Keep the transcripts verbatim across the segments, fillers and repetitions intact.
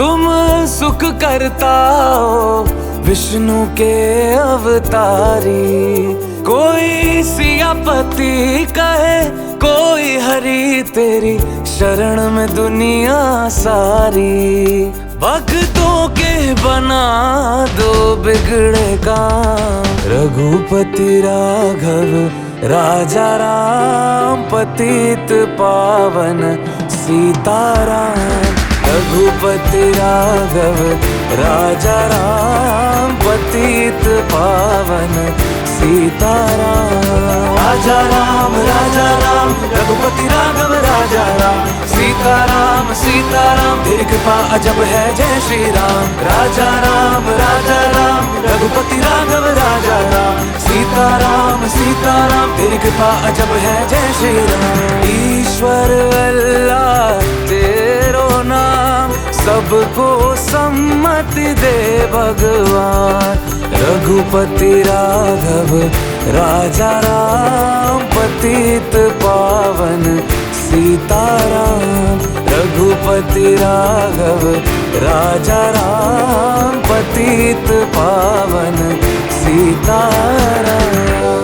तुम सुख करता हो विष्णु के अवतारी। कोई सियापति कहे कोई हरि तेरी शरण में दुनिया सारी। भक्तों के बना दो बिगड़े काम, रघुपति राघव राजा राम पतित पावन सीताराम। रघुपति राघव राजा राम पतित पावन सीताराम। राजा राम राजा राम रघुपति राघव राजा राम सीताराम सीताराम तेरी कृपा अजब है जय श्री राम। राजा राम राजा राम रघुपति राघव राजा राम सीताराम सीताराम तेरी कृपा अजब है जय श्री राम। ईश्वर अल्लाह तेरो नाम सबको सम्मति दे भगवान। रघुपति राघव राजा राम पतित पावन सीताराम। रघुपति राघव राजा राम पतित पावन सीताराम।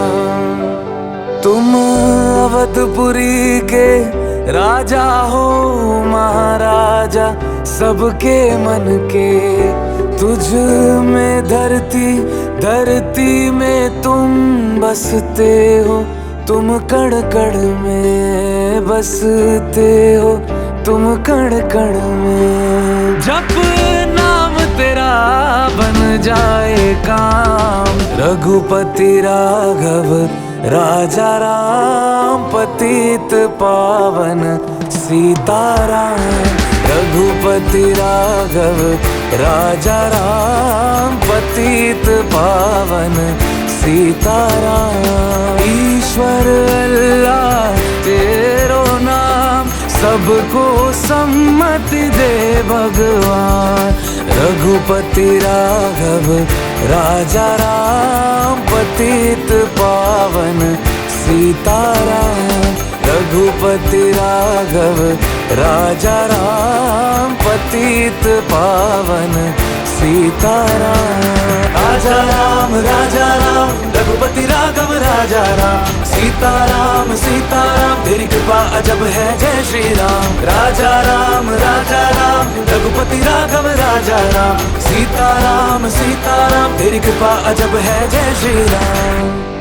तुम अवधपुरी के राजा हो महाराजा सबके मन के। तुझ में धरती धरती में तुम बसते हो, तुम कण कण में बसते हो, तुम कण कण में। जप नाम तेरा बन जाए काम, रघुपति राघव राजा राम पतित पावन सीताराम। रघुपति राघव राजा राम पतित पावन सीताराम। ईश्वर अल्लाह तेरो नाम सबको सम्मति दे भगवान। रघुपति राघव राजा राम पतित पावन सीताराम। रघुपति राघव राजा राम पतित पावन सीताराम। राजा राम राजा राम रघुपति राघव राजा राम सीताराम सीताराम तेरी कृपा अजब है जय श्री राम। राजा राम राजा राम रघुपति राघव राजा राम सीताराम सीताराम तेरी कृपा अजब है जय श्री राम।